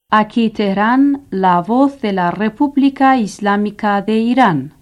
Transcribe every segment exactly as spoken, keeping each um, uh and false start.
Aquí Teherán, la voz de la República Islámica de Irán.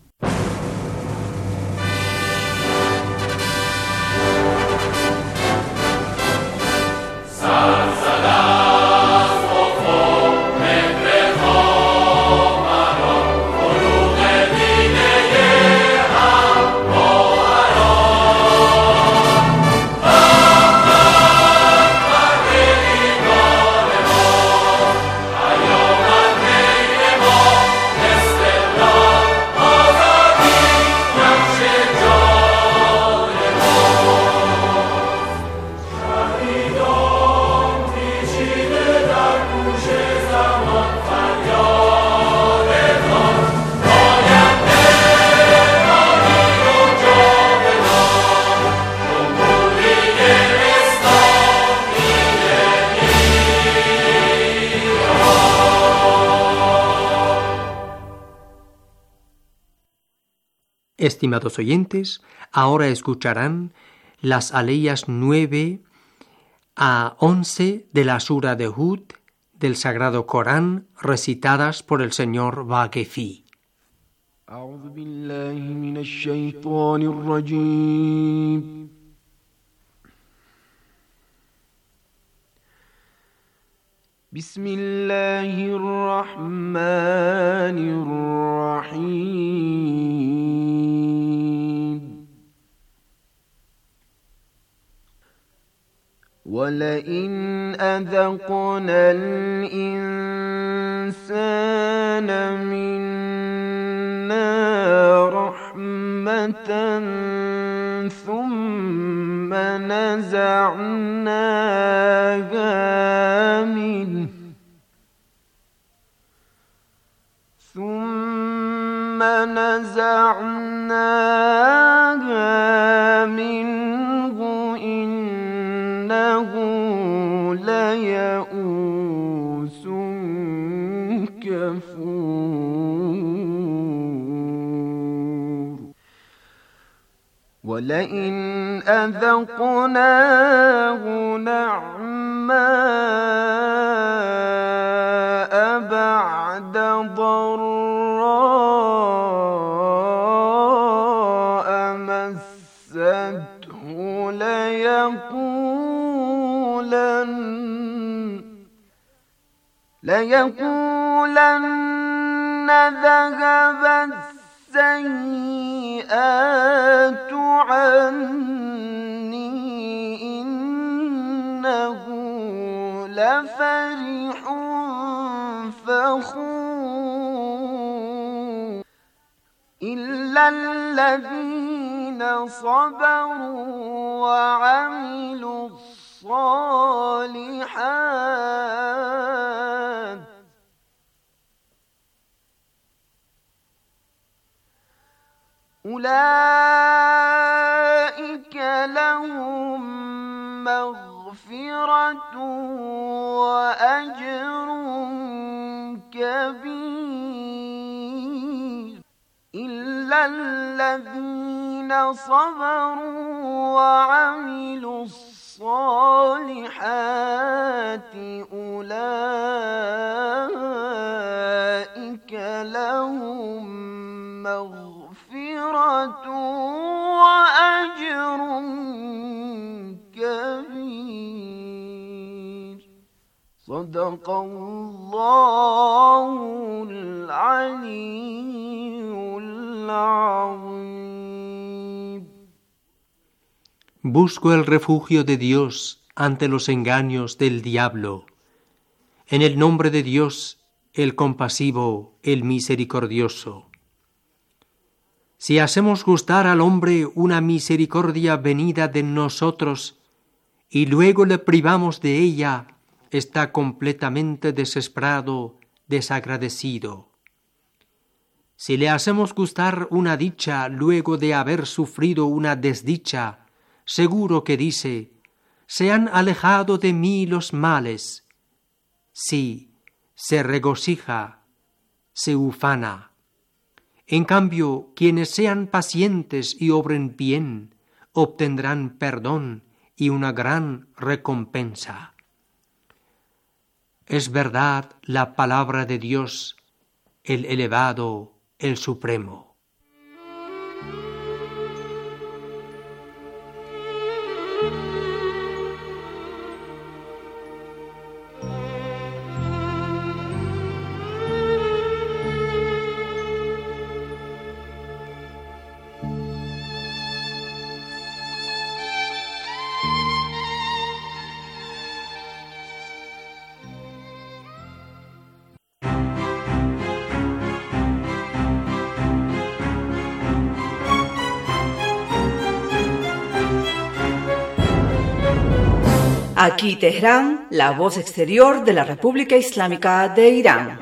Estimados oyentes, ahora escucharán las aleyas nueve a once de la Sura de Hud del Sagrado Corán, recitadas por el señor Vaquefi. أعوذ بالله من الشيطان الرجيم بسم الله الرحمن الرحيم ولئن أذقنا الإنسان منا رحمة ثم نزعناها منه ثم نزعناها منه إنه ليئوس كفور ولئن أذقناه نعماء بعد ضراء مسته ليقولن ليقولن ذهب السيئات عني إنه لفرح فخور إلا الذين صبروا وعملوا الصالحات أولئك لهم مغفرة وأجر كبير إلا الذين صبروا وعملوا الصالحات أولئك لهم مغفرة وأجر كبير صدق الله العلي العظيم. Busco el refugio de Dios ante los engaños del diablo. En el nombre de Dios, el compasivo, el misericordioso. Si hacemos gustar al hombre una misericordia venida de nosotros y luego le privamos de ella, está completamente desesperado, desagradecido. Si le hacemos gustar una dicha luego de haber sufrido una desdicha, seguro que dice: se han alejado de mí los males. Sí, se regocija, se ufana. En cambio, quienes sean pacientes y obren bien, obtendrán perdón y una gran recompensa. es verdad la palabra de Dios, el elevado, el supremo. Aquí Teherán, la voz exterior de la República Islámica de Irán.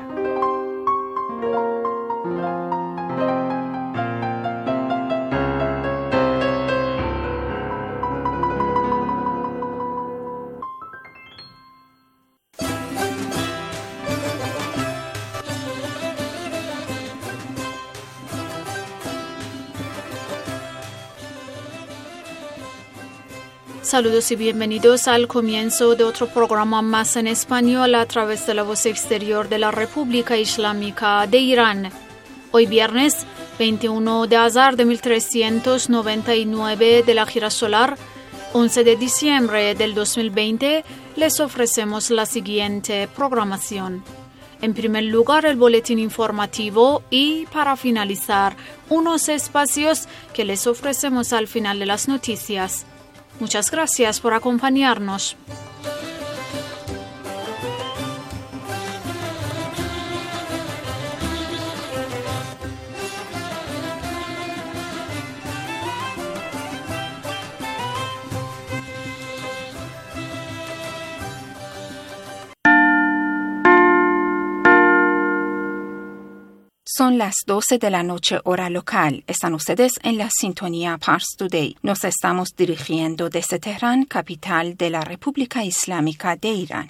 Saludos y bienvenidos al comienzo de otro programa más en español a través de la voz exterior de la República Islámica de Irán. Hoy viernes veintiuno de Azar de mil trescientos noventa y nueve de la Hijra Solar, once de diciembre del dos mil veinte, les ofrecemos la siguiente programación. En primer lugar, el boletín informativo y, para finalizar, unos espacios que les ofrecemos al final de las noticias. Muchas gracias por acompañarnos. Son las doce de la noche hora local. Están ustedes en la sintonía Pars Today. Nos estamos dirigiendo desde Teherán, capital de la República Islámica de Irán.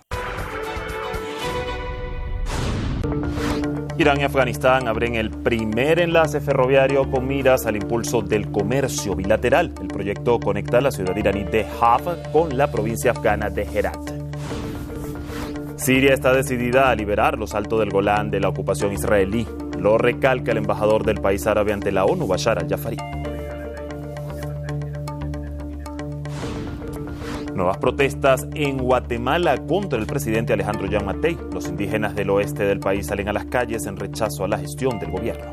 Irán y Afganistán abren el primer enlace ferroviario con miras al impulso del comercio bilateral. El proyecto conecta la ciudad iraní de Hafr con la provincia afgana de Herat. Siria está decidida a liberar los altos del Golán de la ocupación israelí. Lo recalca el embajador del país árabe ante la ONU, Bashar al-Jafari. Nuevas protestas en Guatemala contra el presidente Alejandro Yamatei. Los indígenas del oeste del país salen a las calles en rechazo a la gestión del gobierno.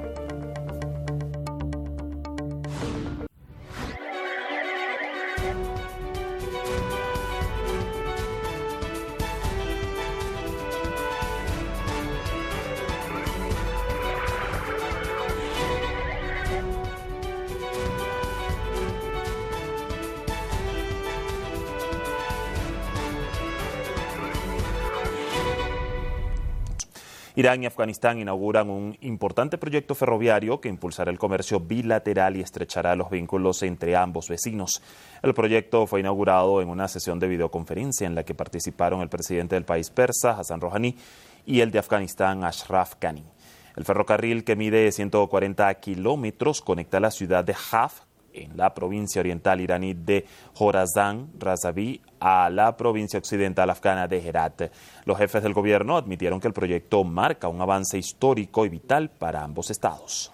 Irán y Afganistán inauguran un importante proyecto ferroviario que impulsará el comercio bilateral y estrechará los vínculos entre ambos vecinos. El proyecto fue inaugurado en una sesión de videoconferencia en la que participaron el presidente del país persa, Hassan Rouhani, y el de Afganistán, Ashraf Ghani. El ferrocarril, que mide ciento cuarenta kilómetros, conecta la ciudad de Hafr, en la provincia oriental iraní de Jorazán, Razaví, a la provincia occidental afgana de Herat. Los jefes del gobierno admitieron que el proyecto marca un avance histórico y vital para ambos estados.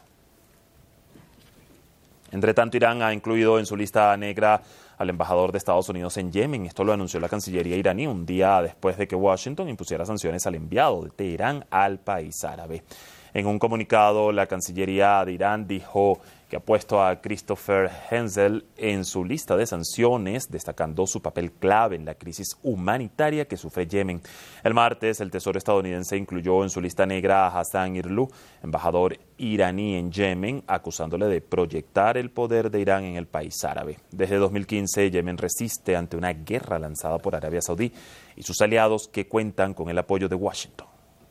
Entre tanto, Irán ha incluido en su lista negra al embajador de Estados Unidos en Yemen. Esto lo anunció la Cancillería iraní un día después de que Washington impusiera sanciones al enviado de Teherán al país árabe. En un comunicado, la Cancillería de Irán dijo que ha puesto a Christopher Hensel en su lista de sanciones, destacando su papel clave en la crisis humanitaria que sufre Yemen. El martes, el Tesoro estadounidense incluyó en su lista negra a Hassan Irlou, embajador iraní en Yemen, acusándole de proyectar el poder de Irán en el país árabe. Desde dos mil quince, Yemen resiste ante una guerra lanzada por Arabia Saudí y sus aliados que cuentan con el apoyo de Washington.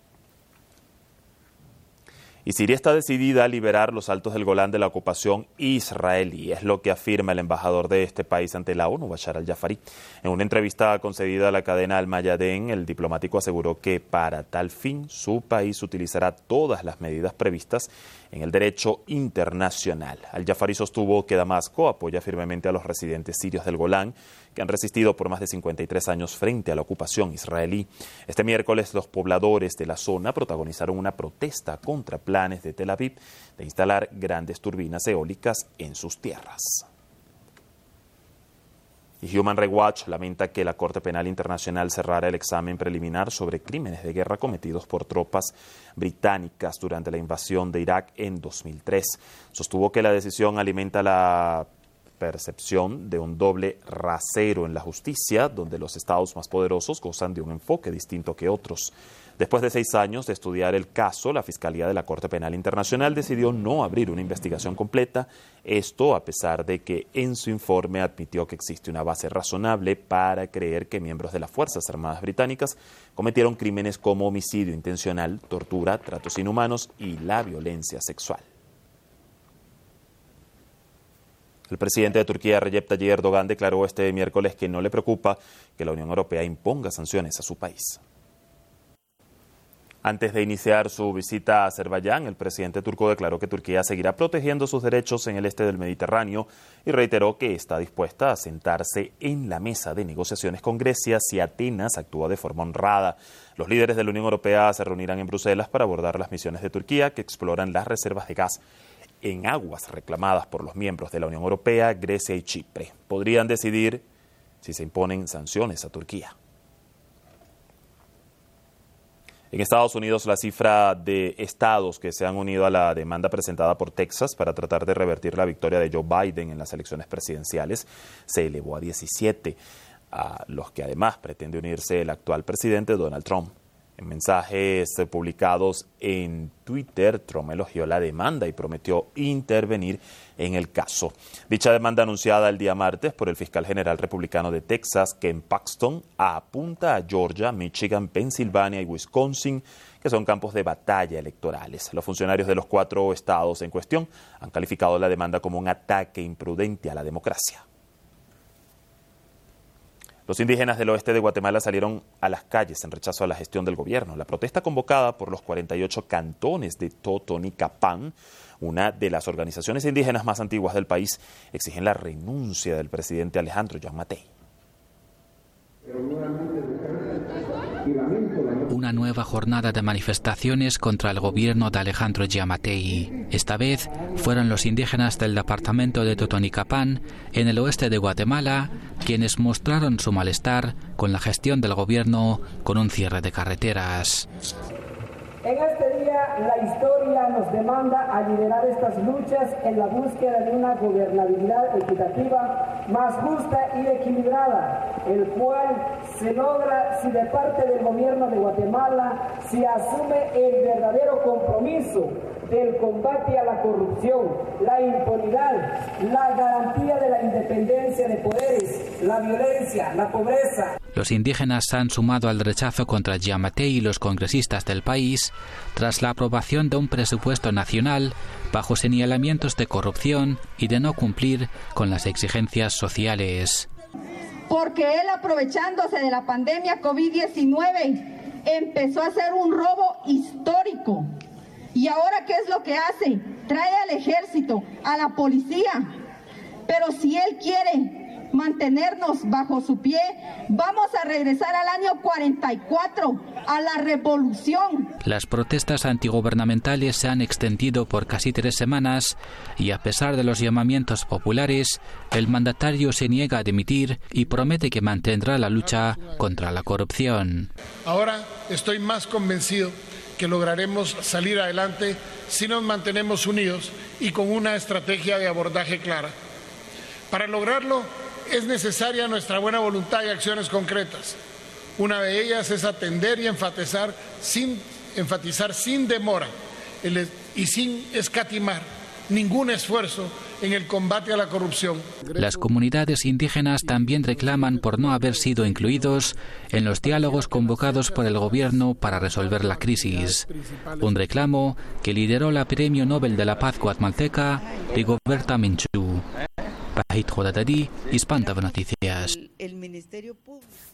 Y Siria está decidida a liberar los altos del Golán de la ocupación israelí, es lo que afirma el embajador de este país ante la ONU, Bashar al-Jafari. En una entrevista concedida a la cadena Al-Mayadeen, el diplomático aseguró que para tal fin su país utilizará todas las medidas previstas en el derecho internacional. Al-Jafari sostuvo que Damasco apoya firmemente a los residentes sirios del Golán, que han resistido por más de cincuenta y tres años frente a la ocupación israelí. Este miércoles, los pobladores de la zona protagonizaron una protesta contra planes de Tel Aviv de instalar grandes turbinas eólicas en sus tierras. Y Human Rights Watch lamenta que la Corte Penal Internacional cerrara el examen preliminar sobre crímenes de guerra cometidos por tropas británicas durante la invasión de Irak en dos mil tres. Sostuvo que la decisión alimenta la percepción de un doble rasero en la justicia, donde los estados más poderosos gozan de un enfoque distinto que otros. Después de seis años de estudiar el caso, la Fiscalía de la Corte Penal Internacional decidió no abrir una investigación completa, esto a pesar de que en su informe admitió que existe una base razonable para creer que miembros de las Fuerzas Armadas británicas cometieron crímenes como homicidio intencional, tortura, tratos inhumanos y la violencia sexual. El presidente de Turquía, Recep Tayyip Erdogan, declaró este miércoles que no le preocupa que la Unión Europea imponga sanciones a su país. Antes de iniciar su visita a Azerbaiyán, el presidente turco declaró que Turquía seguirá protegiendo sus derechos en el este del Mediterráneo y reiteró que está dispuesta a sentarse en la mesa de negociaciones con Grecia si Atenas actúa de forma honrada. Los líderes de la Unión Europea se reunirán en Bruselas para abordar las misiones de Turquía que exploran las reservas de gas en aguas reclamadas por los miembros de la Unión Europea, Grecia y Chipre. Podrían decidir si se imponen sanciones a Turquía. En Estados Unidos, la cifra de estados que se han unido a la demanda presentada por Texas para tratar de revertir la victoria de Joe Biden en las elecciones presidenciales se elevó a diecisiete, a los que además pretende unirse el actual presidente Donald Trump. En mensajes publicados en Twitter, Trump elogió la demanda y prometió intervenir en el caso. Dicha demanda anunciada el día martes por el fiscal general republicano de Texas, Ken Paxton, apunta a Georgia, Michigan, Pensilvania y Wisconsin, que son campos de batalla electorales. Los funcionarios de los cuatro estados en cuestión han calificado la demanda como un ataque imprudente a la democracia. Los indígenas del oeste de Guatemala salieron a las calles en rechazo a la gestión del gobierno. La protesta convocada por los cuarenta y ocho cantones de Totonicapán, una de las organizaciones indígenas más antiguas del país, exigen la renuncia del presidente Alejandro Giammattei. Una nueva jornada de manifestaciones contra el gobierno de Alejandro Giammattei. Esta vez fueron los indígenas del departamento de Totonicapán, en el oeste de Guatemala, quienes mostraron su malestar con la gestión del gobierno con un cierre de carreteras. En este día la historia nos demanda a liderar estas luchas en la búsqueda de una gobernabilidad equitativa, más justa y equilibrada, el cual se logra si de parte del gobierno de Guatemala se asume el verdadero compromiso del combate a la corrupción, la impunidad, la garantía de la independencia de poderes, la violencia, la pobreza. Los indígenas se han sumado al rechazo contra Giammattei y los congresistas del país tras la aprobación de un presupuesto nacional bajo señalamientos de corrupción y de no cumplir con las exigencias sociales. Porque él, aprovechándose de la pandemia COVID diecinueve, empezó a hacer un robo histórico. ¿Y ahora qué es lo que hace? Trae al ejército, a la policía. Pero si él quiere mantenernos bajo su pie, vamos a regresar al año cuarenta y cuatro, a la revolución. Las protestas antigubernamentales se han extendido por casi tres semanas y a pesar de los llamamientos populares, el mandatario se niega a dimitir y promete que mantendrá la lucha contra la corrupción. Ahora estoy más convencido que lograremos salir adelante si nos mantenemos unidos y con una estrategia de abordaje clara. Para lograrlo es necesaria nuestra buena voluntad y acciones concretas. Una de ellas es atender y enfatizar sin, enfatizar sin demora el, y sin escatimar ningún esfuerzo en el combate a la corrupción. Las comunidades indígenas también reclaman por no haber sido incluidos en los diálogos convocados por el gobierno para resolver la crisis. Un reclamo que lideró la Premio Nobel de la Paz guatemalteca, Rigoberta Menchú. Pajit Jodadadí, Hispanta Noticias. El Ministerio Público.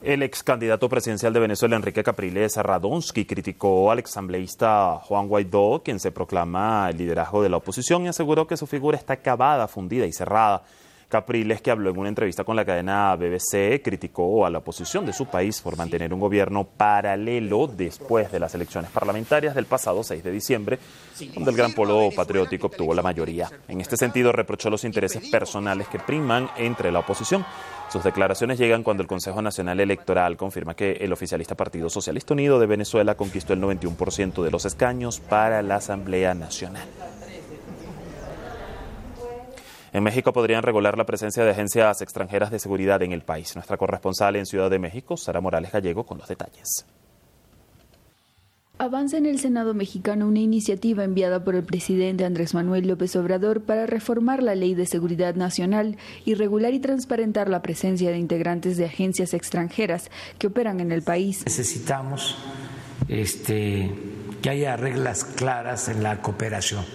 El ex candidato presidencial de Venezuela, Enrique Capriles Radonsky, criticó al exasambleísta Juan Guaidó, quien se proclama el liderazgo de la oposición, y aseguró que su figura está acabada, fundida y cerrada. Capriles, que habló en una entrevista con la cadena B B C, criticó a la oposición de su país por mantener un gobierno paralelo después de las elecciones parlamentarias del pasado seis de diciembre, donde el Gran Polo Patriótico obtuvo la mayoría. En este sentido, reprochó los intereses personales que priman entre la oposición. Sus declaraciones llegan cuando el Consejo Nacional Electoral confirma que el oficialista Partido Socialista Unido de Venezuela conquistó el noventa y uno por ciento de los escaños para la Asamblea Nacional. En México podrían regular la presencia de agencias extranjeras de seguridad en el país. Nuestra corresponsal en Ciudad de México, Sara Morales Gallego, con los detalles. Avanza en el Senado mexicano una iniciativa enviada por el presidente Andrés Manuel López Obrador para reformar la Ley de Seguridad Nacional y regular y transparentar la presencia de integrantes de agencias extranjeras que operan en el país. Necesitamos este, que haya reglas claras en la cooperación.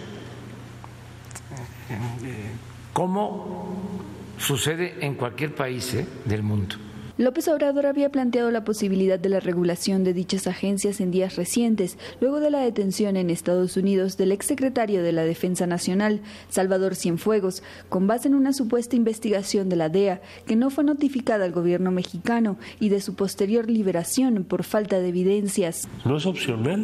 Como sucede en cualquier país ¿eh? del mundo. López Obrador había planteado la posibilidad de la regulación de dichas agencias en días recientes, luego de la detención en Estados Unidos del exsecretario de la Defensa Nacional, Salvador Cienfuegos, con base en una supuesta investigación de la D E A que no fue notificada al gobierno mexicano y de su posterior liberación por falta de evidencias. No es opcional.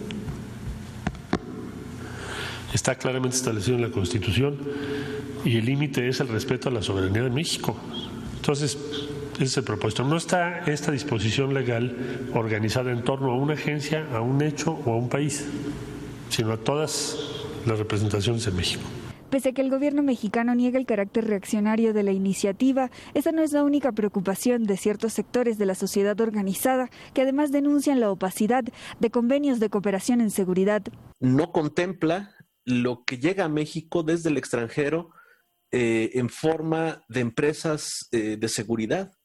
Está claramente establecido en la Constitución y el límite es el respeto a la soberanía de México. Entonces, ese es el propósito. No está esta disposición legal organizada en torno a una agencia, a un hecho o a un país, sino a todas las representaciones en México. Pese a que el gobierno mexicano niega el carácter reaccionario de la iniciativa, esa no es la única preocupación de ciertos sectores de la sociedad organizada que además denuncian la opacidad de convenios de cooperación en seguridad. No contempla lo que llega a México desde el extranjero eh, en forma de empresas eh, de seguridad.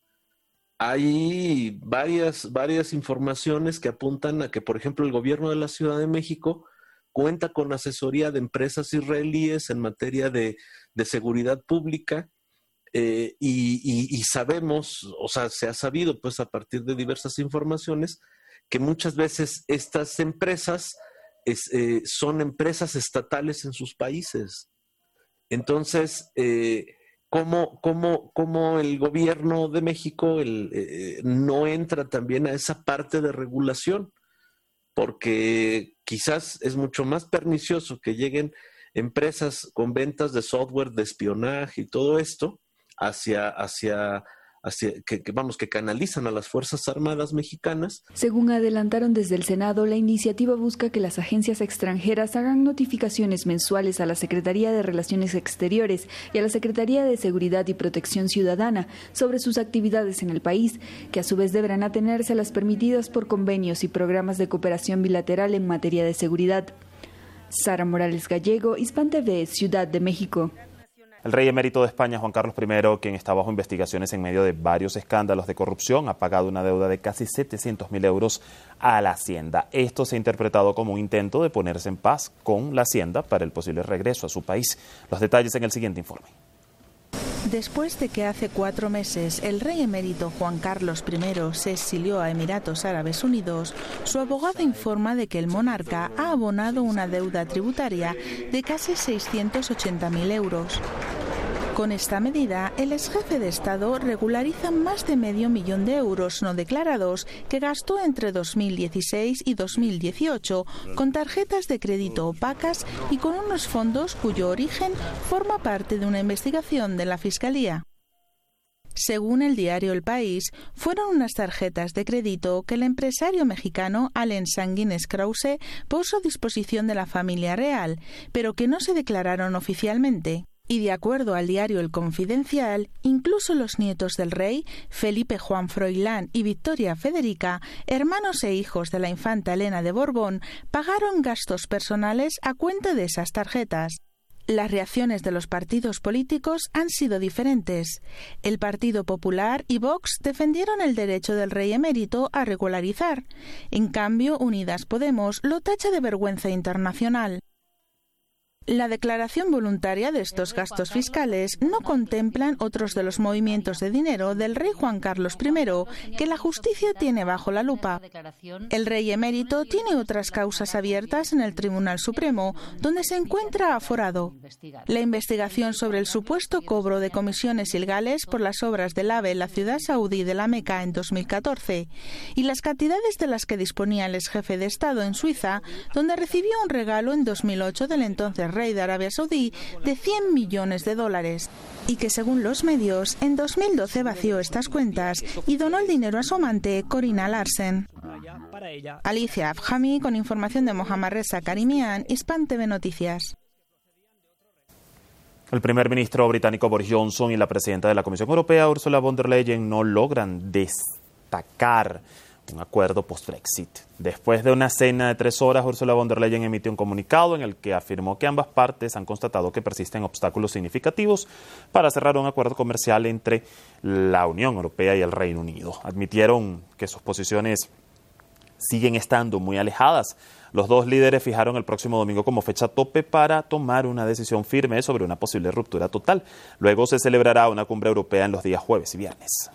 Hay varias, varias informaciones que apuntan a que, por ejemplo, el gobierno de la Ciudad de México cuenta con asesoría de empresas israelíes en materia de, de seguridad pública eh, y, y, y sabemos, o sea, se ha sabido pues a partir de diversas informaciones que muchas veces estas empresas es, eh, son empresas estatales en sus países. Entonces, eh, ¿Cómo, cómo, cómo el gobierno de México el, eh, no entra también a esa parte de regulación? Porque quizás es mucho más pernicioso que lleguen empresas con ventas de software de espionaje y todo esto hacia, hacia, hacia que, que vamos, que canalizan a las Fuerzas Armadas mexicanas. Según adelantaron desde el Senado, la iniciativa busca que las agencias extranjeras hagan notificaciones mensuales a la Secretaría de Relaciones Exteriores y a la Secretaría de Seguridad y Protección Ciudadana sobre sus actividades en el país, que a su vez deberán atenerse a las permitidas por convenios y programas de cooperación bilateral en materia de seguridad. Sara Morales Gallego, Hispan T V, Ciudad de México. El rey emérito de España, Juan Carlos primero, quien está bajo investigaciones en medio de varios escándalos de corrupción, ha pagado una deuda de casi setecientos mil euros a la Hacienda. Esto se ha interpretado como un intento de ponerse en paz con la Hacienda para el posible regreso a su país. Los detalles en el siguiente informe. Después de que hace cuatro meses el rey emérito Juan Carlos primero se exilió a Emiratos Árabes Unidos, su abogado informa de que el monarca ha abonado una deuda tributaria de casi seiscientos ochenta mil euros. Con esta medida, el exjefe de Estado regulariza más de medio millón de euros no declarados que gastó entre dos mil dieciséis y dos mil dieciocho con tarjetas de crédito opacas y con unos fondos cuyo origen forma parte de una investigación de la Fiscalía. Según el diario El País, fueron unas tarjetas de crédito que el empresario mexicano Allen Sanguines Krause puso a disposición de la familia real, pero que no se declararon oficialmente. Y de acuerdo al diario El Confidencial, incluso los nietos del rey, Felipe Juan Froilán y Victoria Federica, hermanos e hijos de la infanta Elena de Borbón, pagaron gastos personales a cuenta de esas tarjetas. Las reacciones de los partidos políticos han sido diferentes. El Partido Popular y Vox defendieron el derecho del rey emérito a regularizar. En cambio, Unidas Podemos lo tacha de vergüenza internacional. La declaración voluntaria de estos gastos fiscales no contemplan otros de los movimientos de dinero del rey Juan Carlos primero que la justicia tiene bajo la lupa. El rey emérito tiene otras causas abiertas en el Tribunal Supremo, donde se encuentra aforado. La investigación sobre el supuesto cobro de comisiones ilegales por las obras del AVE en la ciudad saudí de la Meca en dos mil catorce y las cantidades de las que disponía el ex jefe de Estado en Suiza, donde recibió un regalo en dos mil ocho del entonces rey de Arabia Saudí de cien millones de dólares y que, según los medios, en dos mil doce vació estas cuentas y donó el dinero a su amante, Corina Larsen. Alicia Afhami, con información de Mohammad Reza Karimian, Hispan T V Noticias. El primer ministro británico Boris Johnson y la presidenta de la Comisión Europea, Ursula von der Leyen, no logran destacar un acuerdo post-Brexit. Después de una cena de tres horas, Ursula von der Leyen emitió un comunicado en el que afirmó que ambas partes han constatado que persisten obstáculos significativos para cerrar un acuerdo comercial entre la Unión Europea y el Reino Unido. Admitieron que sus posiciones siguen estando muy alejadas. Los dos líderes fijaron el próximo domingo como fecha tope para tomar una decisión firme sobre una posible ruptura total. Luego se celebrará una cumbre europea en los días jueves y viernes.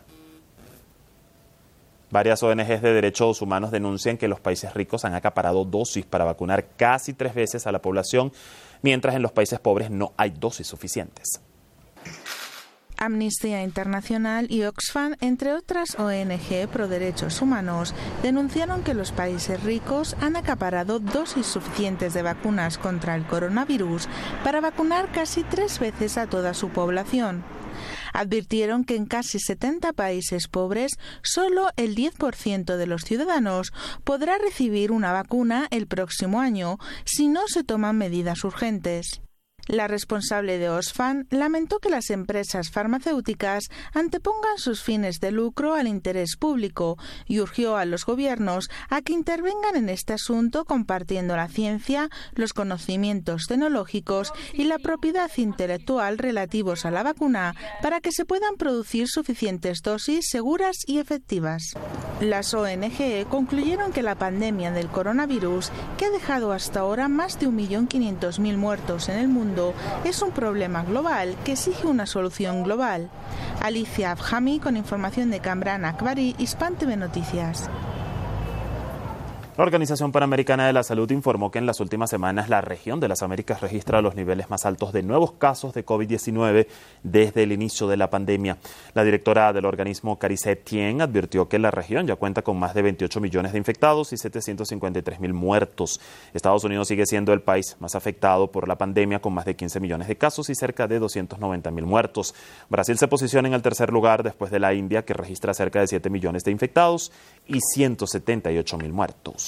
Varias O N Ges de derechos humanos denuncian que los países ricos han acaparado dosis para vacunar casi tres veces a la población, mientras en los países pobres no hay dosis suficientes. Amnistía Internacional y Oxfam, entre otras O N Ge pro derechos humanos, denunciaron que los países ricos han acaparado dosis suficientes de vacunas contra el coronavirus para vacunar casi tres veces a toda su población. Advirtieron que en casi setenta países pobres, solo el diez por ciento de los ciudadanos podrá recibir una vacuna el próximo año si no se toman medidas urgentes. La responsable de Oxfam lamentó que las empresas farmacéuticas antepongan sus fines de lucro al interés público y urgió a los gobiernos a que intervengan en este asunto compartiendo la ciencia, los conocimientos tecnológicos y la propiedad intelectual relativos a la vacuna para que se puedan producir suficientes dosis seguras y efectivas. Las O N Ge concluyeron que la pandemia del coronavirus, que ha dejado hasta ahora más de un millón quinientos mil muertos en el mundo, es un problema global que exige una solución global. Alicia Afhami, con información de Kamran Akbari, Hispan T V Noticias. La Organización Panamericana de la Salud informó que en las últimas semanas la región de las Américas registra los niveles más altos de nuevos casos de COVID diecinueve desde el inicio de la pandemia. La directora del organismo, Carissa Tien, advirtió que la región ya cuenta con más de veintiocho millones de infectados y setecientos cincuenta y tres mil muertos. Estados Unidos sigue siendo el país más afectado por la pandemia, con más de quince millones de casos y cerca de doscientos noventa mil muertos. Brasil se posiciona en el tercer lugar después de la India, que registra cerca de siete millones de infectados y ciento setenta y ocho mil muertos.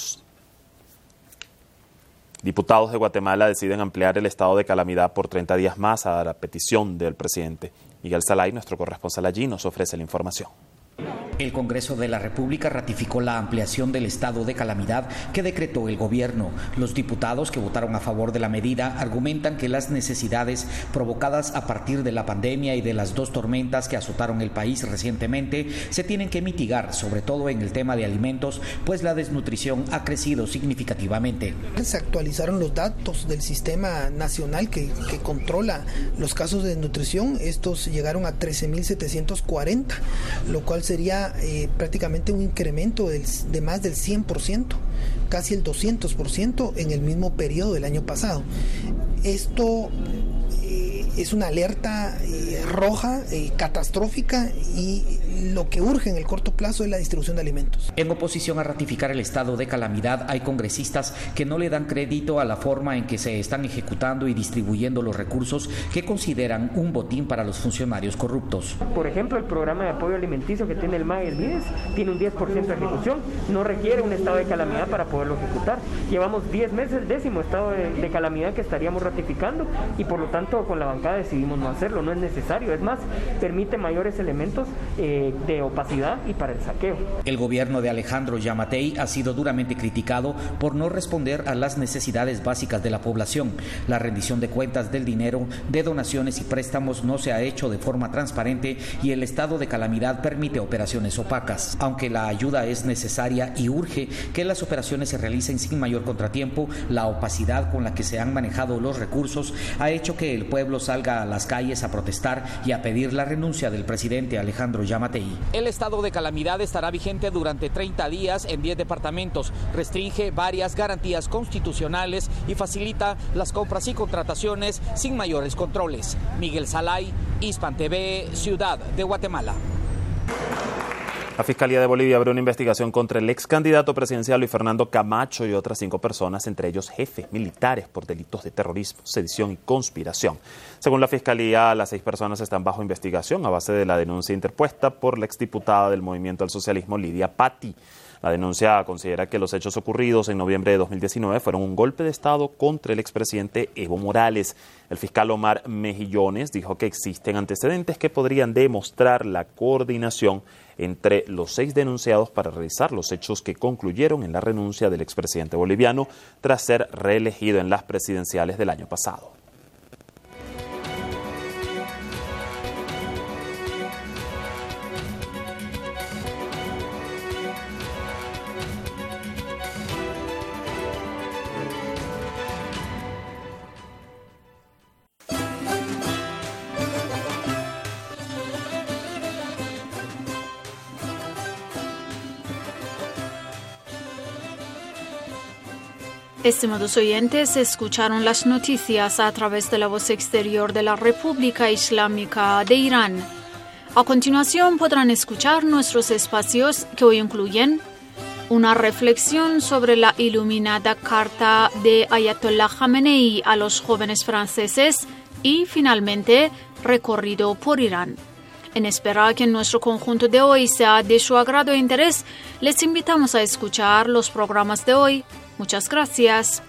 Diputados de Guatemala deciden ampliar el estado de calamidad por treinta días más a la petición del presidente. Miguel Salay, nuestro corresponsal allí, nos ofrece la información. El Congreso de la República ratificó la ampliación del estado de calamidad que decretó el gobierno. Los diputados que votaron a favor de la medida argumentan que las necesidades provocadas a partir de la pandemia y de las dos tormentas que azotaron el país recientemente se tienen que mitigar, sobre todo en el tema de alimentos, pues la desnutrición ha crecido significativamente. Se actualizaron los datos del sistema nacional que, que controla los casos de desnutrición. Estos llegaron a trece mil setecientos cuarenta, lo cual sería Eh, prácticamente un incremento del, de más del cien por ciento, casi el doscientos por ciento en el mismo periodo del año pasado. Esto eh, es una alerta eh, roja, eh, catastrófica, y lo que urge en el corto plazo es la distribución de alimentos. En oposición a ratificar el estado de calamidad, hay congresistas que no le dan crédito a la forma en que se están ejecutando y distribuyendo los recursos que consideran un botín para los funcionarios corruptos. Por ejemplo, el programa de apoyo alimenticio que tiene el M A E y el MIDES tiene un diez por ciento de ejecución, no requiere un estado de calamidad para poderlo ejecutar. Llevamos diez meses, el décimo estado de, de calamidad que estaríamos ratificando, y por lo tanto con la bancada acá decidimos no hacerlo, no es necesario, es más, permite mayores elementos eh, de opacidad y para el saqueo. El gobierno de Alejandro Giammattei ha sido duramente criticado por no responder a las necesidades básicas de la población. La rendición de cuentas del dinero, de donaciones y préstamos no se ha hecho de forma transparente y el estado de calamidad permite operaciones opacas. Aunque la ayuda es necesaria y urge que las operaciones se realicen sin mayor contratiempo, la opacidad con la que se han manejado los recursos ha hecho que el pueblo salga a las calles a protestar y a pedir la renuncia del presidente Alejandro Giammattei. El estado de calamidad estará vigente durante treinta días en diez departamentos, restringe varias garantías constitucionales y facilita las compras y contrataciones sin mayores controles. Miguel Salay, Hispan T V, Ciudad de Guatemala. La Fiscalía de Bolivia abrió una investigación contra el ex candidato presidencial Luis Fernando Camacho y otras cinco personas, entre ellos jefes militares, por delitos de terrorismo, sedición y conspiración. Según la Fiscalía, las seis personas están bajo investigación a base de la denuncia interpuesta por la exdiputada del Movimiento al Socialismo, Lidia Patti. La denuncia considera que los hechos ocurridos en noviembre de dos mil diecinueve fueron un golpe de Estado contra el expresidente Evo Morales. El fiscal Omar Mejillones dijo que existen antecedentes que podrían demostrar la coordinación entre los seis denunciados para realizar los hechos que concluyeron en la renuncia del expresidente boliviano tras ser reelegido en las presidenciales del año pasado. Estimados oyentes, escucharon las noticias a través de la voz exterior de la República Islámica de Irán. A continuación podrán escuchar nuestros espacios que hoy incluyen una reflexión sobre la iluminada carta de Ayatollah Khamenei a los jóvenes franceses y, finalmente, recorrido por Irán. En espera que nuestro conjunto de hoy sea de su agrado e interés, les invitamos a escuchar los programas de hoy. Muchas gracias.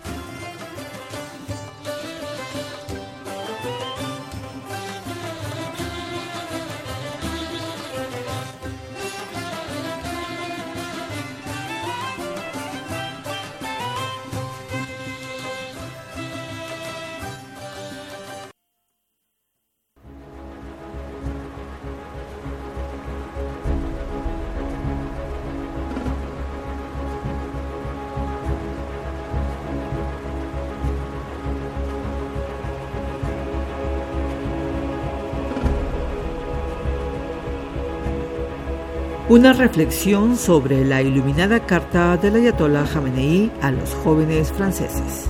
Una reflexión sobre la iluminada carta del Ayatollah Khamenei a los jóvenes franceses.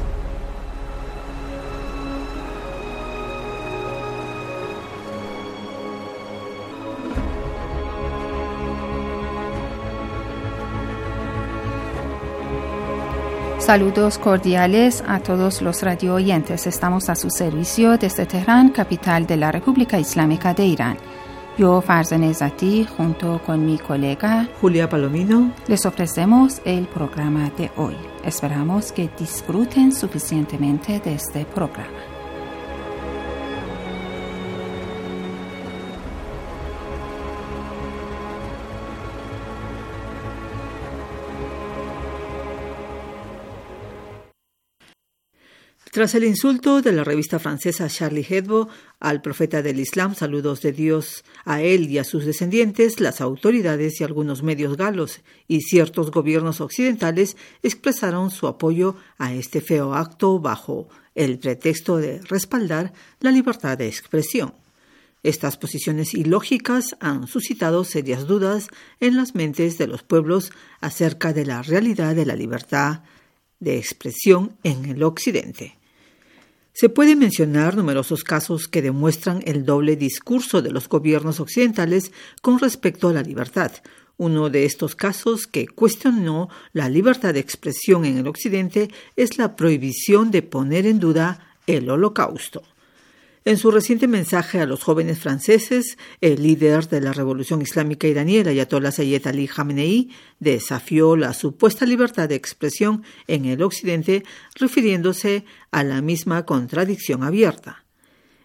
Saludos cordiales a todos los radio oyentes. Estamos a su servicio desde Teherán, capital de la República Islámica de Irán. Yo, Farzan Ezati, junto con mi colega Julia Palomino, les ofrecemos el programa de hoy. Esperamos que disfruten suficientemente de este programa. Tras el insulto de la revista francesa Charlie Hebdo al profeta del Islam, saludos de Dios a él y a sus descendientes, las autoridades y algunos medios galos y ciertos gobiernos occidentales expresaron su apoyo a este feo acto bajo el pretexto de respaldar la libertad de expresión. Estas posiciones ilógicas han suscitado serias dudas en las mentes de los pueblos acerca de la realidad de la libertad de expresión en el Occidente. Se pueden mencionar numerosos casos que demuestran el doble discurso de los gobiernos occidentales con respecto a la libertad. Uno de estos casos que cuestionó la libertad de expresión en el Occidente es la prohibición de poner en duda el Holocausto. En su reciente mensaje a los jóvenes franceses, el líder de la Revolución Islámica iraní, el Ayatollah Sayyed Ali Khamenei, desafió la supuesta libertad de expresión en el Occidente, refiriéndose a la misma contradicción abierta.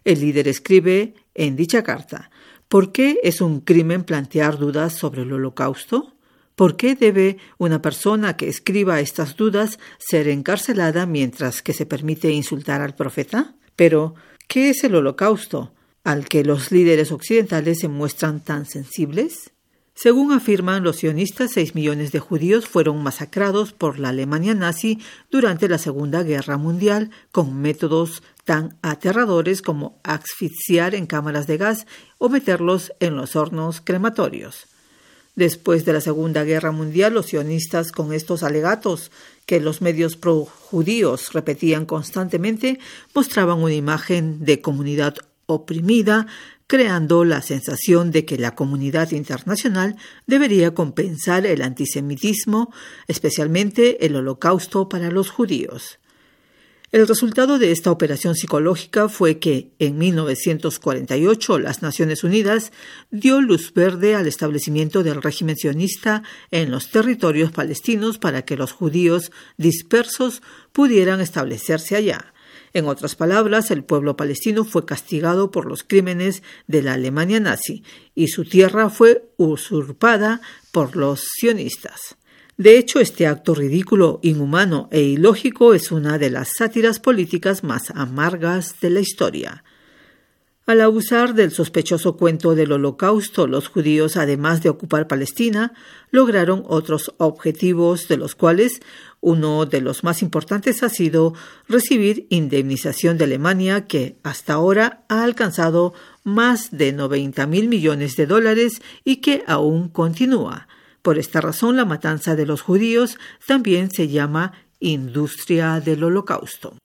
El líder escribe en dicha carta: ¿por qué es un crimen plantear dudas sobre el Holocausto? ¿Por qué debe una persona que escriba estas dudas ser encarcelada mientras que se permite insultar al profeta? Pero, ¿qué es el Holocausto, al que los líderes occidentales se muestran tan sensibles? Según afirman los sionistas, seis millones de judíos fueron masacrados por la Alemania nazi durante la Segunda Guerra Mundial con métodos tan aterradores como asfixiar en cámaras de gas o meterlos en los hornos crematorios. Después de la Segunda Guerra Mundial, los sionistas, con estos alegatos que los medios pro-judíos repetían constantemente, mostraban una imagen de comunidad oprimida, creando la sensación de que la comunidad internacional debería compensar el antisemitismo, especialmente el Holocausto para los judíos. El resultado de esta operación psicológica fue que, en mil novecientos cuarenta y ocho, las Naciones Unidas dio luz verde al establecimiento del régimen sionista en los territorios palestinos para que los judíos dispersos pudieran establecerse allá. En otras palabras, el pueblo palestino fue castigado por los crímenes de la Alemania nazi y su tierra fue usurpada por los sionistas. De hecho, este acto ridículo, inhumano e ilógico es una de las sátiras políticas más amargas de la historia. Al abusar del sospechoso cuento del Holocausto, los judíos, además de ocupar Palestina, lograron otros objetivos, de los cuales uno de los más importantes ha sido recibir indemnización de Alemania, que hasta ahora ha alcanzado más de noventa mil millones de dólares y que aún continúa. Por esta razón, la matanza de los judíos también se llama industria del Holocausto.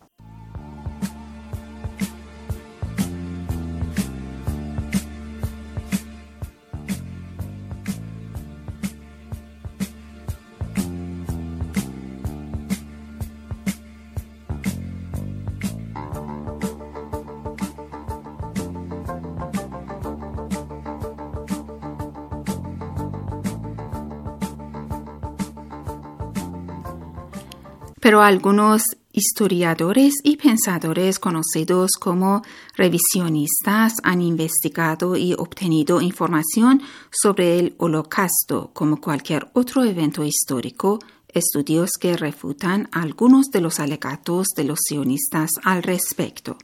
Pero algunos historiadores y pensadores conocidos como revisionistas han investigado y obtenido información sobre el Holocausto como cualquier otro evento histórico, estudios que refutan algunos de los alegatos de los sionistas al respecto.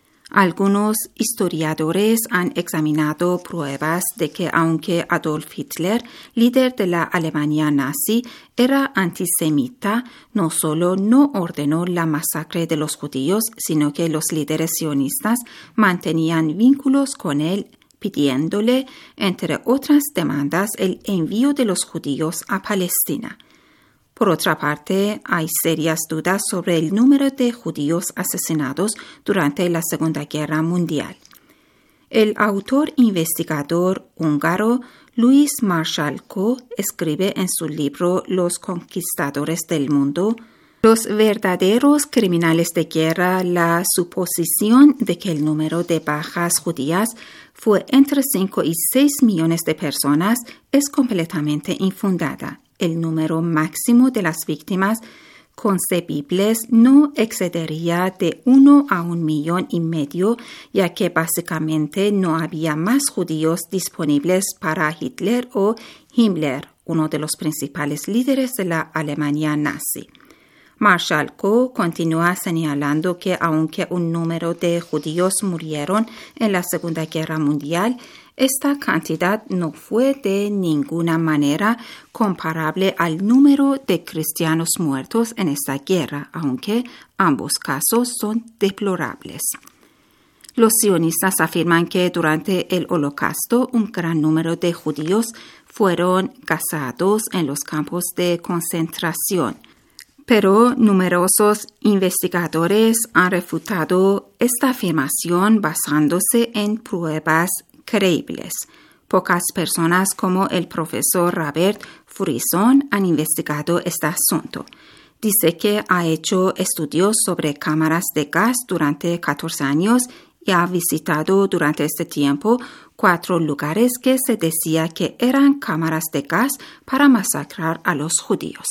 Algunos historiadores han examinado pruebas de que aunque Adolf Hitler, líder de la Alemania nazi, era antisemita, no solo no ordenó la masacre de los judíos, sino que los líderes sionistas mantenían vínculos con él, pidiéndole, entre otras demandas, el envío de los judíos a Palestina. Por otra parte, hay serias dudas sobre el número de judíos asesinados durante la Segunda Guerra Mundial. El autor investigador húngaro Louis Marschalko escribe en su libro Los conquistadores del mundo: los verdaderos criminales de guerra, la suposición de que el número de bajas judías fue entre cinco y seis millones de personas es completamente infundada. El número máximo de las víctimas concebibles no excedería de uno a un millón y medio, ya que básicamente no había más judíos disponibles para Hitler o Himmler, uno de los principales líderes de la Alemania nazi. Marschalko continúa señalando que aunque un número de judíos murieron en la Segunda Guerra Mundial, esta cantidad no fue de ninguna manera comparable al número de cristianos muertos en esta guerra, aunque ambos casos son deplorables. Los sionistas afirman que durante el Holocausto un gran número de judíos fueron cazados en los campos de concentración. Pero numerosos investigadores han refutado esta afirmación basándose en pruebas creíbles. Pocas personas como el profesor Robert Frisson han investigado este asunto. Dice que ha hecho estudios sobre cámaras de gas durante catorce años y ha visitado durante este tiempo cuatro lugares que se decía que eran cámaras de gas para masacrar a los judíos.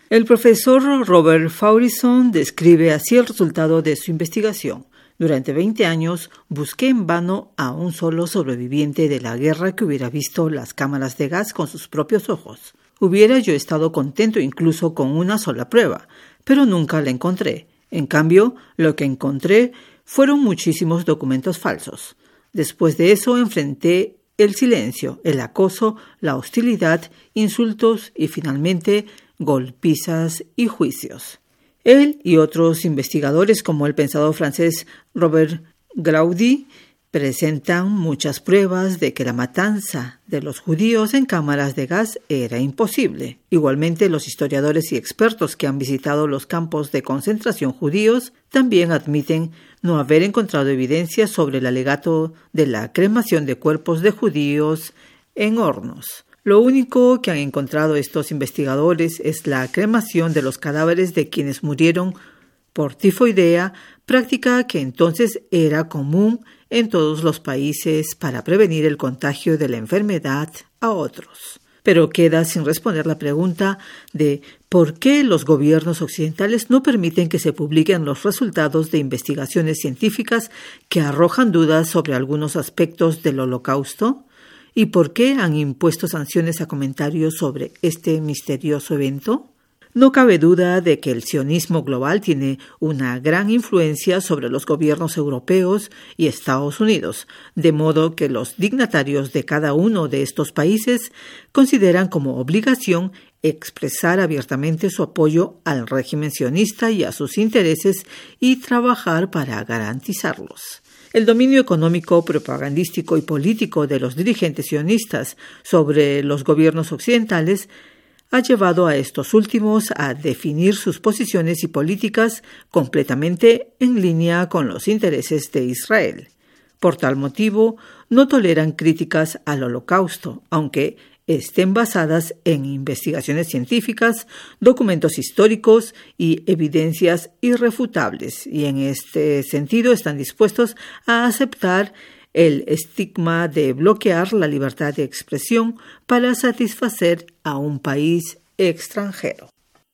El profesor Robert Faurison describe así el resultado de su investigación. Durante veinte años busqué en vano a un solo sobreviviente de la guerra que hubiera visto las cámaras de gas con sus propios ojos. Hubiera yo estado contento incluso con una sola prueba, pero nunca la encontré. En cambio, lo que encontré fueron muchísimos documentos falsos. Después de eso enfrenté el silencio, el acoso, la hostilidad, insultos y finalmente golpizas y juicios. Él y otros investigadores como el pensador francés Robert Graudy presentan muchas pruebas de que la matanza de los judíos en cámaras de gas era imposible. Igualmente, los historiadores y expertos que han visitado los campos de concentración judíos también admiten no haber encontrado evidencia sobre el alegato de la cremación de cuerpos de judíos en hornos. Lo único que han encontrado estos investigadores es la cremación de los cadáveres de quienes murieron por tifoidea, práctica que entonces era común en todos los países para prevenir el contagio de la enfermedad a otros. Pero queda sin responder la pregunta de por qué los gobiernos occidentales no permiten que se publiquen los resultados de investigaciones científicas que arrojan dudas sobre algunos aspectos del Holocausto y por qué han impuesto sanciones a comentarios sobre este misterioso evento. No cabe duda de que el sionismo global tiene una gran influencia sobre los gobiernos europeos y Estados Unidos, de modo que los dignatarios de cada uno de estos países consideran como obligación expresar abiertamente su apoyo al régimen sionista y a sus intereses y trabajar para garantizarlos. El dominio económico, propagandístico y político de los dirigentes sionistas sobre los gobiernos occidentales ha llevado a estos últimos a definir sus posiciones y políticas completamente en línea con los intereses de Israel. Por tal motivo, no toleran críticas al Holocausto, aunque estén basadas en investigaciones científicas, documentos históricos y evidencias irrefutables, y en este sentido están dispuestos a aceptar el estigma de bloquear la libertad de expresión para satisfacer a un país extranjero.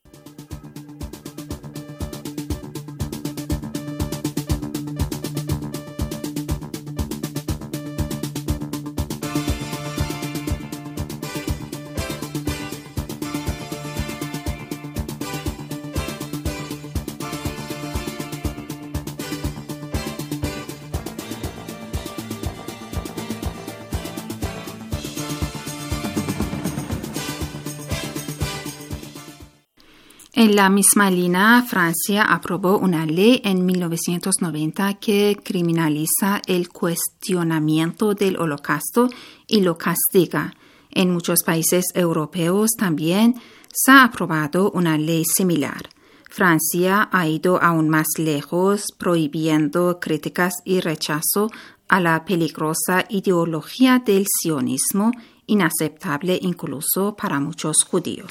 En la misma línea, Francia aprobó una ley en mil novecientos noventa que criminaliza el cuestionamiento del Holocausto y lo castiga. En muchos países europeos también se ha aprobado una ley similar. Francia ha ido aún más lejos, prohibiendo críticas y rechazo a la peligrosa ideología del sionismo, inaceptable incluso para muchos judíos.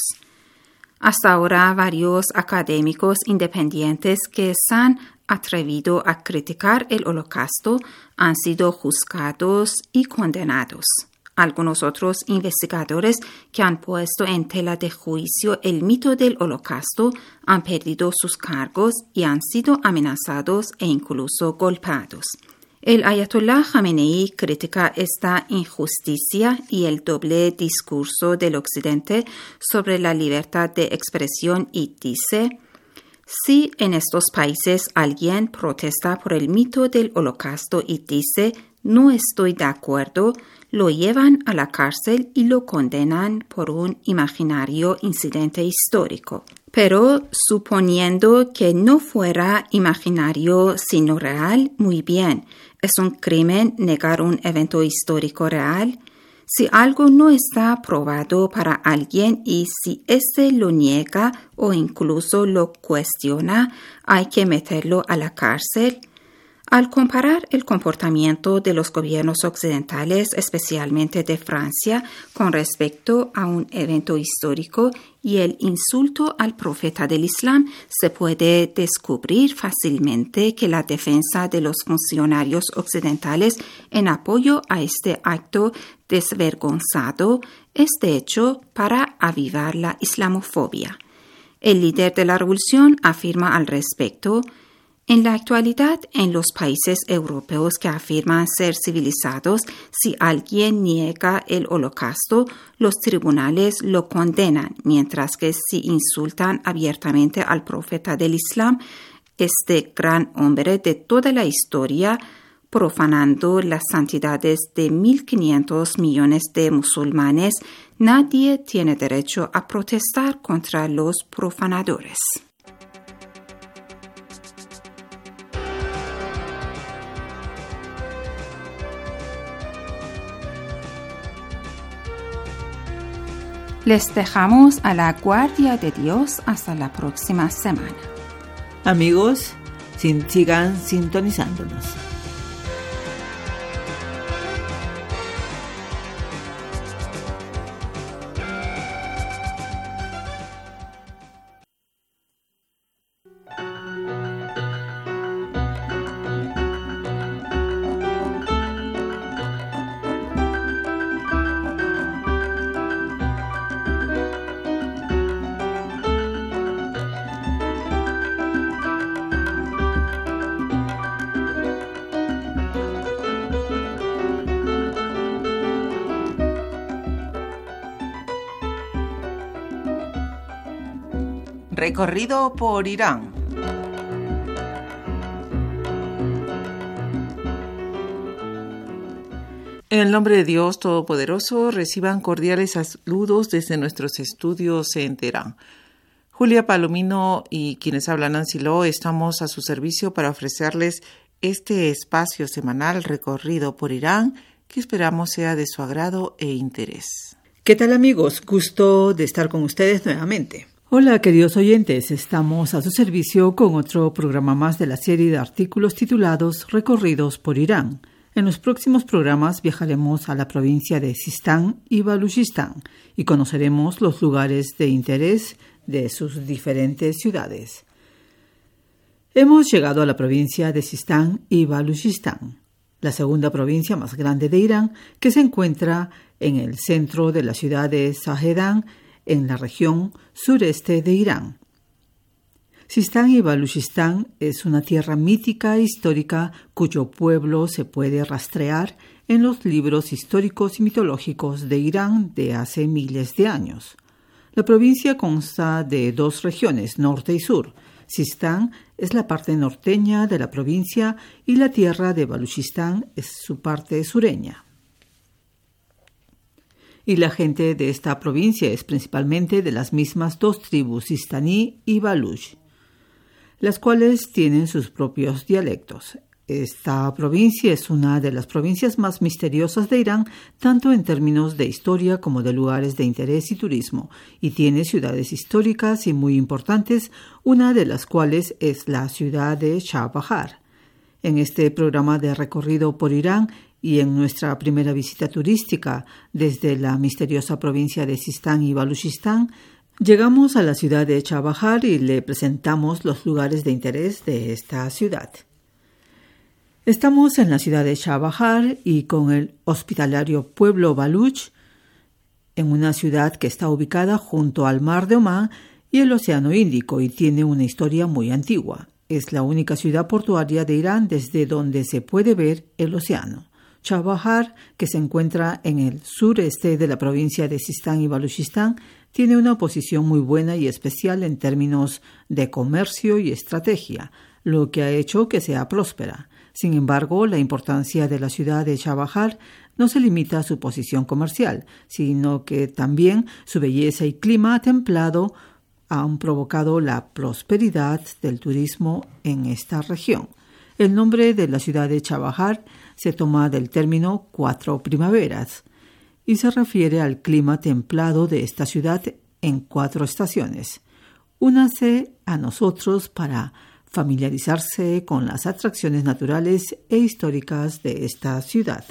Hasta ahora, varios académicos independientes que se han atrevido a criticar el Holocausto han sido juzgados y condenados. Algunos otros investigadores que han puesto en tela de juicio el mito del Holocausto han perdido sus cargos y han sido amenazados e incluso golpeados. El Ayatollah Khamenei critica esta injusticia y el doble discurso del Occidente sobre la libertad de expresión y dice: si en estos países alguien protesta por el mito del Holocausto y dice no estoy de acuerdo, lo llevan a la cárcel y lo condenan por un imaginario incidente histórico. Pero suponiendo que no fuera imaginario sino real, muy bien. ¿Es un crimen negar un evento histórico real? Si algo no está probado para alguien y si éste lo niega o incluso lo cuestiona, ¿hay que meterlo a la cárcel? Al comparar el comportamiento de los gobiernos occidentales, especialmente de Francia, con respecto a un evento histórico y el insulto al profeta del Islam, se puede descubrir fácilmente que la defensa de los funcionarios occidentales en apoyo a este acto desvergonzado es de hecho para avivar la islamofobia. El líder de la revolución afirma al respecto: en la actualidad, en los países europeos que afirman ser civilizados, si alguien niega el holocausto, los tribunales lo condenan, mientras que si insultan abiertamente al profeta del Islam, este gran hombre de toda la historia, profanando las santidades de mil quinientos millones de musulmanes, nadie tiene derecho a protestar contra los profanadores. Les dejamos a la guardia de Dios hasta la próxima semana. Amigos, sin, sigan sintonizándonos. Recorrido por Irán. En el nombre de Dios Todopoderoso, reciban cordiales saludos desde nuestros estudios en Teherán. Julia Palomino y quienes hablan Nancy Lo estamos a su servicio para ofrecerles este espacio semanal Recorrido por Irán, que esperamos sea de su agrado e interés. ¿Qué tal, amigos? Gusto de estar con ustedes nuevamente. Hola, queridos oyentes, estamos a su servicio con otro programa más de la serie de artículos titulados Recorridos por Irán. En los próximos programas viajaremos a la provincia de Sistán y Baluchistán y conoceremos los lugares de interés de sus diferentes ciudades. Hemos llegado a la provincia de Sistán y Baluchistán, la segunda provincia más grande de Irán, que se encuentra en el centro de la ciudad de Zahedan, en la región sureste de Irán. Sistán y Baluchistán es una tierra mítica e histórica cuyo pueblo se puede rastrear en los libros históricos y mitológicos de Irán de hace miles de años. La provincia consta de dos regiones, norte y sur. Sistán es la parte norteña de la provincia y la tierra de Baluchistán es su parte sureña. Y la gente de esta provincia es principalmente de las mismas dos tribus, sistaní y baluch, las cuales tienen sus propios dialectos. Esta provincia es una de las provincias más misteriosas de Irán, tanto en términos de historia como de lugares de interés y turismo, y tiene ciudades históricas y muy importantes, una de las cuales es la ciudad de Shah Bahar. En este programa de recorrido por Irán y en nuestra primera visita turística desde la misteriosa provincia de Sistán y Baluchistán, llegamos a la ciudad de Shah Bahar y le presentamos los lugares de interés de esta ciudad. Estamos en la ciudad de Shah Bahar y con el hospitalario pueblo Baluch, en una ciudad que está ubicada junto al mar de Omán y el Océano Índico y tiene una historia muy antigua. Es la única ciudad portuaria de Irán desde donde se puede ver el océano. Shah Bahar, que se encuentra en el sureste de la provincia de Sistán y Baluchistán, tiene una posición muy buena y especial en términos de comercio y estrategia, lo que ha hecho que sea próspera. Sin embargo, la importancia de la ciudad de Shah Bahar no se limita a su posición comercial, sino que también su belleza y clima templado han provocado la prosperidad del turismo en esta región. El nombre de la ciudad de Shah Bahar se toma del término cuatro primaveras y se refiere al clima templado de esta ciudad en cuatro estaciones. Únase a nosotros para familiarizarse con las atracciones naturales e históricas de esta ciudad.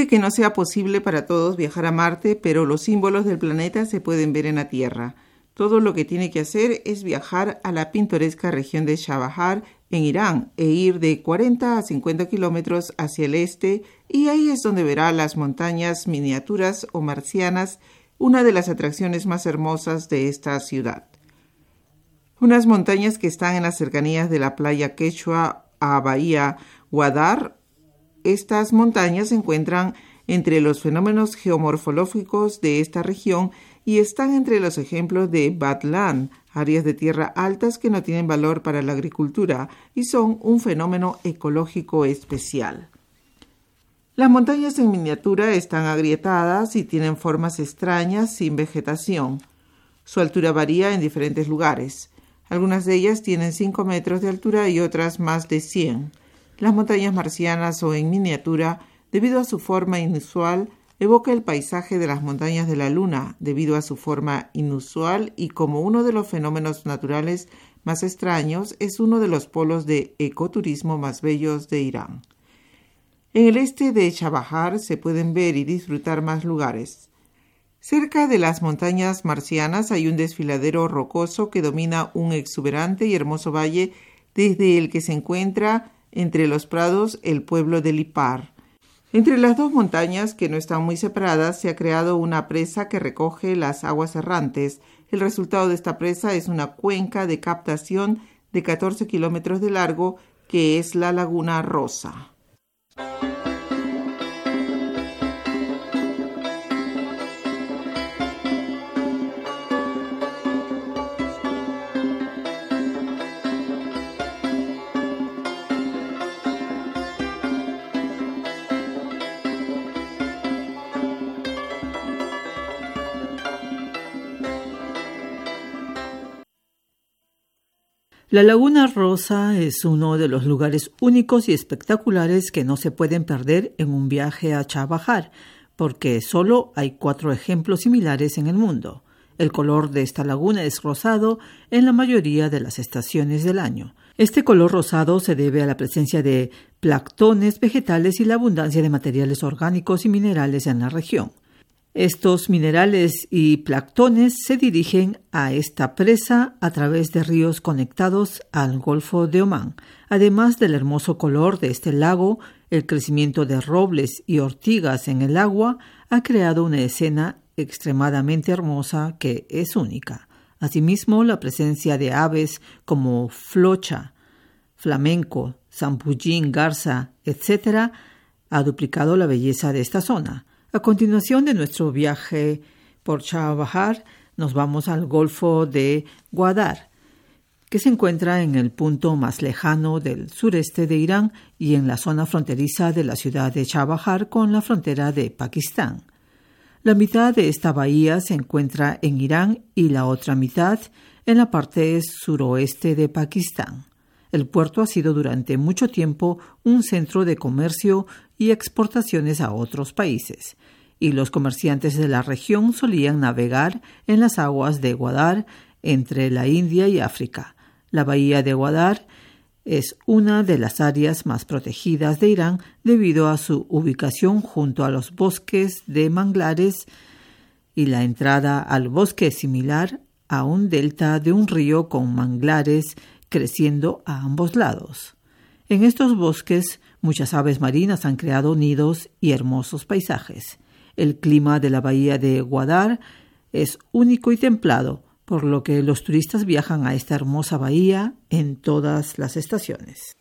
Puede que no sea posible para todos viajar a Marte, pero los símbolos del planeta se pueden ver en la Tierra. Todo lo que tiene que hacer es viajar a la pintoresca región de Chabahar, en Irán, e ir de cuarenta a cincuenta kilómetros hacia el este, y ahí es donde verá las montañas miniaturas o marcianas, una de las atracciones más hermosas de esta ciudad. Unas montañas que están en las cercanías de la playa Quechua a Bahía Guadar. Estas montañas se encuentran entre los fenómenos geomorfológicos de esta región y están entre los ejemplos de Badland, áreas de tierra altas que no tienen valor para la agricultura y son un fenómeno ecológico especial. Las montañas en miniatura están agrietadas y tienen formas extrañas sin vegetación. Su altura varía en diferentes lugares. Algunas de ellas tienen cinco metros de altura y otras más de cien. Las montañas marcianas o en miniatura, debido a su forma inusual, evoca el paisaje de las montañas de la Luna, debido a su forma inusual y como uno de los fenómenos naturales más extraños, es uno de los polos de ecoturismo más bellos de Irán. En el este de Chabahar se pueden ver y disfrutar más lugares. Cerca de las montañas marcianas hay un desfiladero rocoso que domina un exuberante y hermoso valle desde el que se encuentra entre los prados el pueblo de Lipar. Entre las dos montañas, que no están muy separadas, se ha creado una presa que recoge las aguas errantes. El resultado de esta presa es una cuenca de captación de catorce kilómetros de largo, que es la Laguna Rosa. La Laguna Rosa es uno de los lugares únicos y espectaculares que no se pueden perder en un viaje a Chabahar, porque solo hay cuatro ejemplos similares en el mundo. El color de esta laguna es rosado en la mayoría de las estaciones del año. Este color rosado se debe a la presencia de planctones vegetales y la abundancia de materiales orgánicos y minerales en la región. Estos minerales y planctones se dirigen a esta presa a través de ríos conectados al Golfo de Omán. Además del hermoso color de este lago, el crecimiento de robles y ortigas en el agua ha creado una escena extremadamente hermosa que es única. Asimismo, la presencia de aves como flocha, flamenco, zampullín, garza, etcétera, ha duplicado la belleza de esta zona. A continuación de nuestro viaje por Chabahar, nos vamos al Golfo de Guadar, que se encuentra en el punto más lejano del sureste de Irán y en la zona fronteriza de la ciudad de Chabahar con la frontera de Pakistán. La mitad de esta bahía se encuentra en Irán y la otra mitad en la parte suroeste de Pakistán. El puerto ha sido durante mucho tiempo un centro de comercio y exportaciones a otros países, y los comerciantes de la región solían navegar en las aguas de Guadar entre la India y África. La bahía de Guadar es una de las áreas más protegidas de Irán debido a su ubicación junto a los bosques de manglares y la entrada al bosque es similar a un delta de un río con manglares creciendo a ambos lados. En estos bosques, muchas aves marinas han creado nidos y hermosos paisajes. El clima de la bahía de Guadar es único y templado, por lo que los turistas viajan a esta hermosa bahía en todas las estaciones.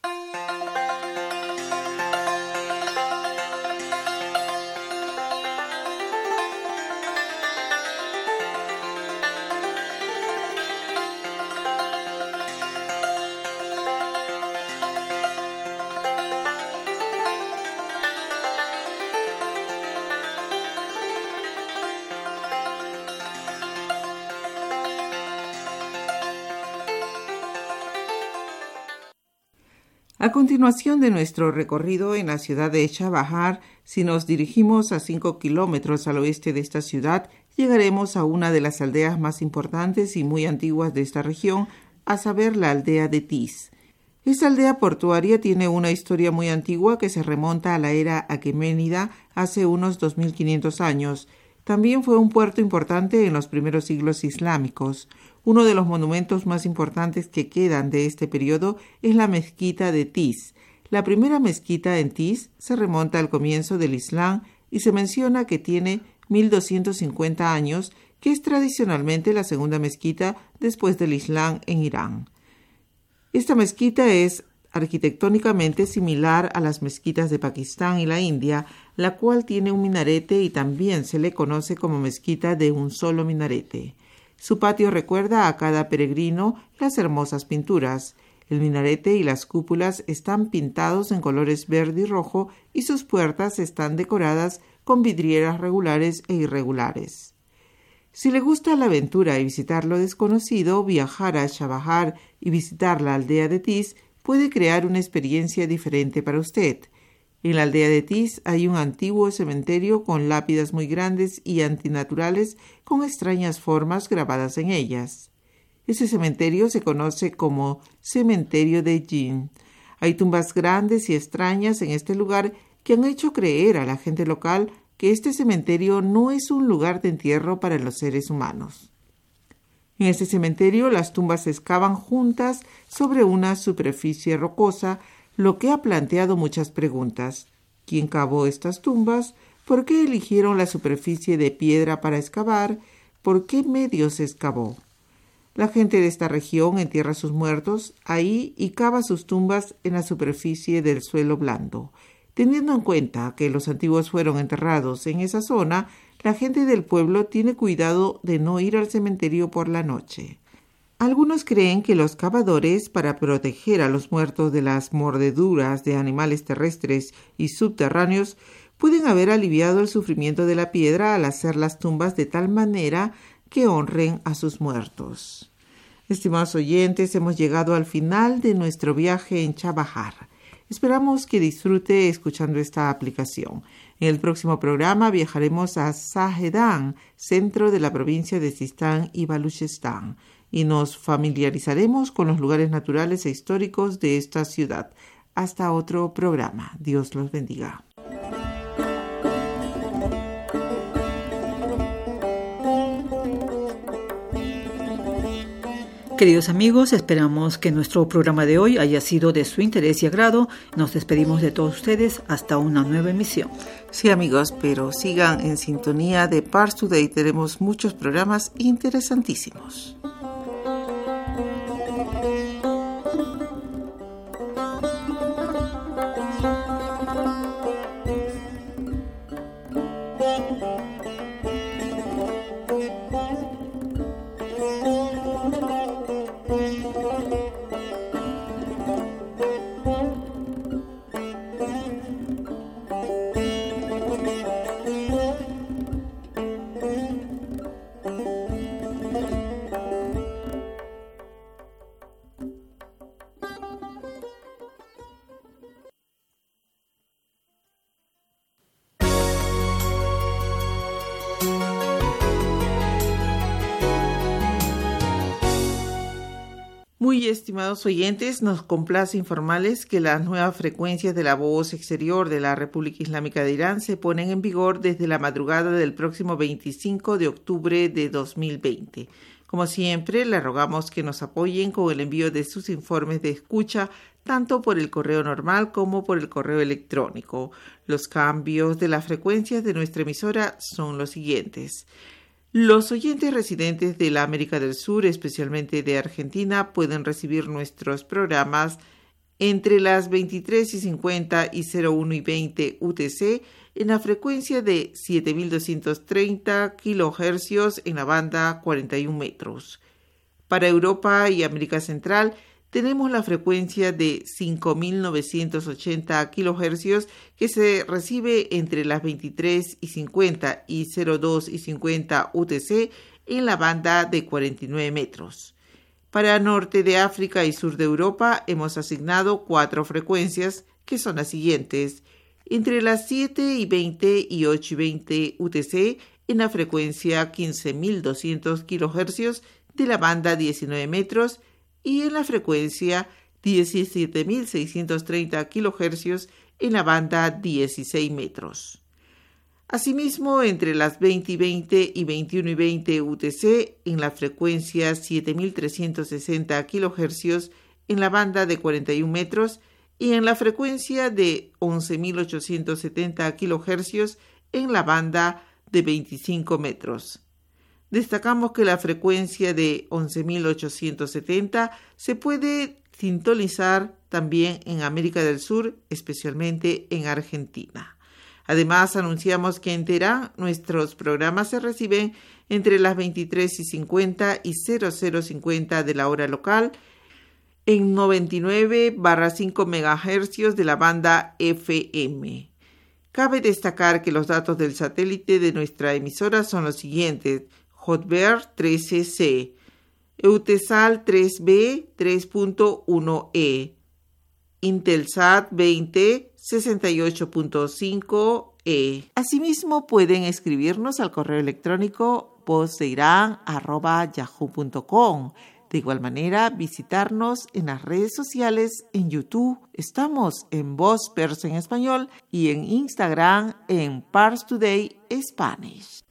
A continuación de nuestro recorrido en la ciudad de Chabahar, si nos dirigimos a cinco kilómetros al oeste de esta ciudad, llegaremos a una de las aldeas más importantes y muy antiguas de esta región, a saber la aldea de Tis. Esta aldea portuaria tiene una historia muy antigua que se remonta a la era aqueménida, hace unos dos mil quinientos años. También fue un puerto importante en los primeros siglos islámicos. Uno de los monumentos más importantes que quedan de este periodo es la mezquita de Tis. La primera mezquita en Tis se remonta al comienzo del Islam y se menciona que tiene mil doscientos cincuenta años, que es tradicionalmente la segunda mezquita después del Islam en Irán. Esta mezquita es arquitectónicamente similar a las mezquitas de Pakistán y la India, la cual tiene un minarete y también se le conoce como mezquita de un solo minarete. Su patio recuerda a cada peregrino las hermosas pinturas. El minarete y las cúpulas están pintados en colores verde y rojo y sus puertas están decoradas con vidrieras regulares e irregulares. Si le gusta la aventura y visitar lo desconocido, viajar a Chabahar y visitar la aldea de Tis puede crear una experiencia diferente para usted. En la aldea de Tis hay un antiguo cementerio con lápidas muy grandes y antinaturales con extrañas formas grabadas en ellas. Ese cementerio se conoce como Cementerio de Jin. Hay tumbas grandes y extrañas en este lugar que han hecho creer a la gente local que este cementerio no es un lugar de entierro para los seres humanos. En este cementerio las tumbas se excavan juntas sobre una superficie rocosa, lo que ha planteado muchas preguntas. ¿Quién cavó estas tumbas? ¿Por qué eligieron la superficie de piedra para excavar? ¿Por qué medio se excavó? La gente de esta región entierra sus muertos ahí y cava sus tumbas en la superficie del suelo blando. Teniendo en cuenta que los antiguos fueron enterrados en esa zona, la gente del pueblo tiene cuidado de no ir al cementerio por la noche. Algunos creen que los cavadores, para proteger a los muertos de las mordeduras de animales terrestres y subterráneos, pueden haber aliviado el sufrimiento de la piedra al hacer las tumbas de tal manera que honren a sus muertos. Estimados oyentes, hemos llegado al final de nuestro viaje en Chabahar. Esperamos que disfrute escuchando esta aplicación. En el próximo programa viajaremos a Zahedan, centro de la provincia de Sistán y Baluchistán, y nos familiarizaremos con los lugares naturales e históricos de esta ciudad. Hasta otro programa. Dios los bendiga. Queridos amigos, esperamos que nuestro programa de hoy haya sido de su interés y agrado. Nos despedimos de todos ustedes hasta una nueva emisión. Sí, amigos, pero sigan en sintonía de Pars Today. Tenemos muchos programas interesantísimos. Muy estimados oyentes, nos complace informarles que las nuevas frecuencias de la voz exterior de la República Islámica de Irán se ponen en vigor desde la madrugada del próximo veinticinco de octubre de dos mil veinte. Como siempre, le rogamos que nos apoyen con el envío de sus informes de escucha, tanto por el correo normal como por el correo electrónico. Los cambios de las frecuencias de nuestra emisora son los siguientes. Los oyentes residentes de la América del Sur, especialmente de Argentina, pueden recibir nuestros programas entre las veintitrés y cincuenta y cero uno y veinte U T C en la frecuencia de siete mil doscientos treinta kilohercios en la banda cuarenta y un metros. Para Europa y América Central, tenemos la frecuencia de cinco mil novecientos ochenta kilohercios que se recibe entre las veintitrés y cincuenta y cero dos y cincuenta U T C en la banda de cuarenta y nueve metros. Para norte de África y sur de Europa hemos asignado cuatro frecuencias que son las siguientes: entre las siete y veinte y ocho y veinte U T C en la frecuencia quince mil doscientos kilohercios de la banda diecinueve metros y en la frecuencia diecisiete mil seiscientos treinta kilohercios en la banda dieciséis metros. Asimismo, entre las veinte y veinte y veintiuno y veinte U T C en la frecuencia siete mil trescientos sesenta kilohercios en la banda de cuarenta y un metros y en la frecuencia de once mil ochocientos setenta kilohercios en la banda de veinticinco metros. Destacamos que la frecuencia de once mil ochocientos setenta se puede sintonizar también en América del Sur, especialmente en Argentina. Además, anunciamos que en Teherán nuestros programas se reciben entre las veintitrés y cincuenta y cero cero cincuenta de la hora local en noventa y nueve barra cinco megahercios de la banda F M. Cabe destacar que los datos del satélite de nuestra emisora son los siguientes: Hotbird trece C, Eutelsat tres B tres punto uno E, Intelsat veinte sesenta y ocho punto cinco E. Asimismo, pueden escribirnos al correo electrónico vozdeiran arroba yahoo punto com. De igual manera, visitarnos en las redes sociales, en YouTube. Estamos en Voz Persa en Español y en Instagram en Pars Today Spanish.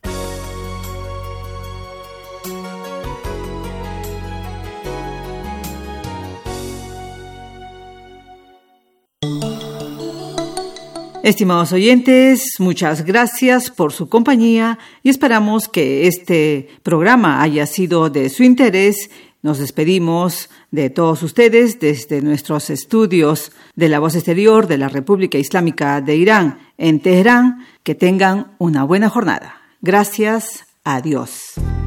Estimados oyentes, muchas gracias por su compañía y esperamos que este programa haya sido de su interés. Nos despedimos de todos ustedes desde nuestros estudios de la Voz Exterior de la República Islámica de Irán en Teherán. Que tengan una buena jornada. Gracias. Adiós.